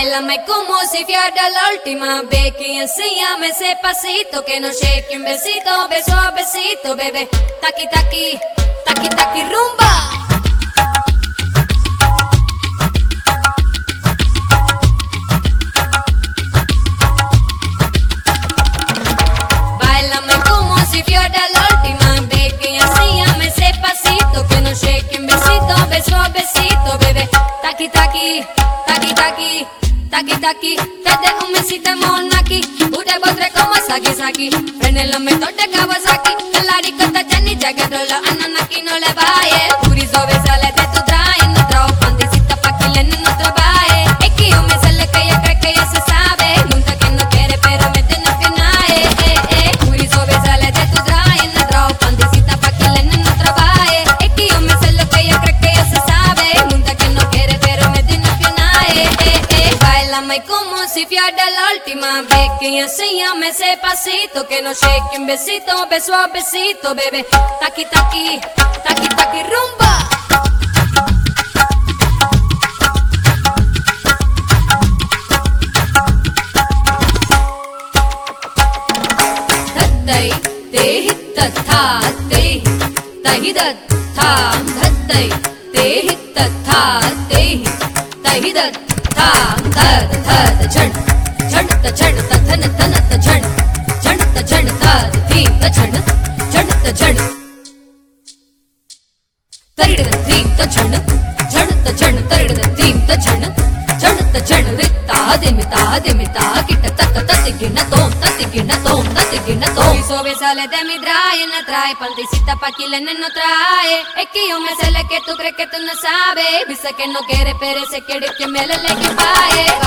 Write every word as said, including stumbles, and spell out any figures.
Báilame como si fuera la última vez que enséñame ese pasito que no shake un besito, beso a besito, bebé. Taqui taqui, taqui taqui rumba. Báilame como si fuera la última vez que enséñame ese pasito que no shake un besito, beso a besito, bebé. Taqui taqui, taqui taqui. Taki taki, te un mesite monaki, ure botre como saki saki, frene lo meto de Kawasaki, kalari kota jani jaga rolo ananaki no le vaye, puri sobresale de tu traje, no trajo pandecita pa' que le no trabaje, es que yo me sale que ella cree que ya se sabe, nunca que no quiere pero me tiene que nae, eh eh, puri sobresale de tu traje, no trajo pandecita pa' que le no trabaje, es que yo me sale que ella cree que ya se sabe, nunca que no quiere pero me tiene que nae, eh eh. Báilame como si fuera la última vez que enséñame ese pasito que no shake un besito, beso a besito, bebé. Taqui taqui, taqui taqui rumba. Thattai te hitta tha te tahi dat tha thattai te hitta tha te tahi dat tha thad thad chhad chhad ta chhad ta than than ta chhad chhad ta chhad thad thi ta chhad chhad ta chhad tarid thi ta chhad chhad ta chhad tarid thi ta chhad chhad ta chhad ritta dimita dimita kitta tat tat gina tom tat gina tom tat gina tom sobre sale de mi traje no trae pandecita pa' que le no trae es que yo me sé que tú crees que tú no sabes dice que no quiere pero se quiere que me le le que pague